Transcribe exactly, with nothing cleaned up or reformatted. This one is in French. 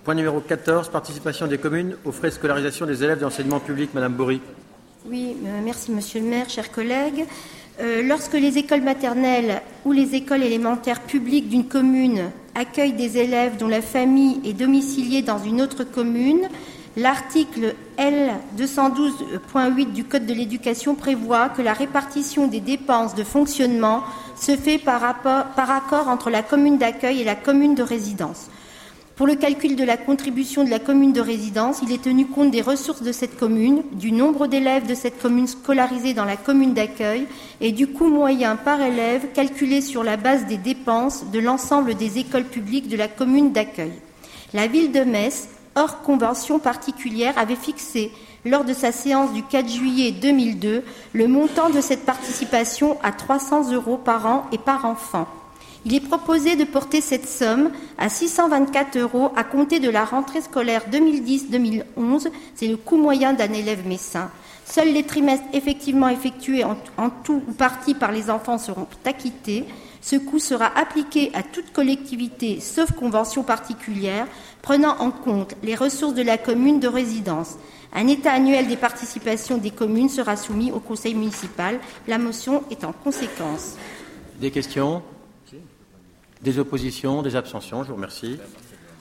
Point numéro quatorze, participation des communes aux frais de scolarisation des élèves de l'enseignement public. Madame Bory. Oui, euh, merci Monsieur le maire, chers collègues. Euh, lorsque les écoles maternelles ou les écoles élémentaires publiques d'une commune accueillent des élèves dont la famille est domiciliée dans une autre commune, l'article L deux cent douze point huit du Code de l'éducation prévoit que la répartition des dépenses de fonctionnement se fait par, rapport, par accord entre la commune d'accueil et la commune de résidence. Pour le calcul de la contribution de la commune de résidence, il est tenu compte des ressources de cette commune, du nombre d'élèves de cette commune scolarisés dans la commune d'accueil et du coût moyen par élève calculé sur la base des dépenses de l'ensemble des écoles publiques de la commune d'accueil. La ville de Metz, hors convention particulière, avait fixé, lors de sa séance du quatre juillet deux mille deux, le montant de cette participation à trois cents euros par an et par enfant. Il est proposé de porter cette somme à six cent vingt-quatre euros à compter de la rentrée scolaire deux mille dix deux mille onze. C'est le coût moyen d'un élève messin. Seuls les trimestres effectivement effectués en, en tout ou partie par les enfants seront acquittés. Ce coût sera appliqué à toute collectivité, sauf convention particulière, prenant en compte les ressources de la commune de résidence. Un état annuel des participations des communes sera soumis au conseil municipal. La motion est en conséquence. Des questions ? Des oppositions, des abstentions, je vous remercie.